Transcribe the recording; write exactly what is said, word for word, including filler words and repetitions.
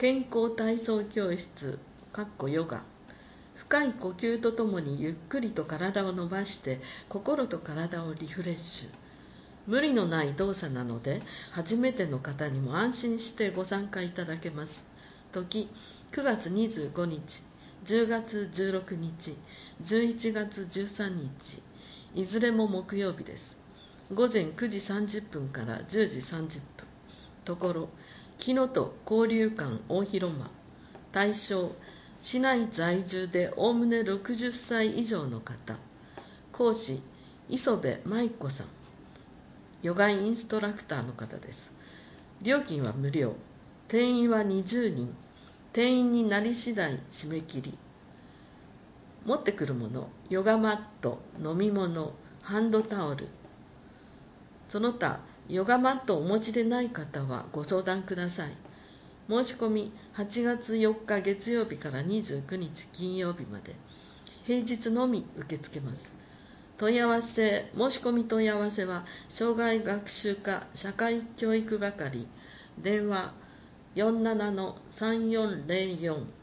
健康体操教室かっこヨガ。深い呼吸とともにゆっくりと体を伸ばして心と体をリフレッシュ。無理のない動作なので初めての方にも安心してご参加いただけます。時くがつにじゅうごにち、じゅうがつじゅうろくにち、じゅういちがつじゅうさんにち、いずれも木曜日です。ごぜんくじさんじゅっぷんからじゅうじさんじゅっぷん。ところ木の戸交流館大広間。対象市内在住でおおむねろくじゅっさい以上の方。講師磯部舞子さん。ヨガインストラクターの方です。料金は無料。定員はにじゅうにん。定員になり次第締め切り。持ってくるもの、ヨガマット、飲み物、ハンドタオル。その他、ヨガマットをお持ちでない方はご相談ください。申し込みはちがつよっか月曜日からにじゅうくにち金曜日まで。平日のみ受け付けます。問い合わせ、申し込み問い合わせは、障害学習課社会教育係、電話よんななのさんよんぜろよん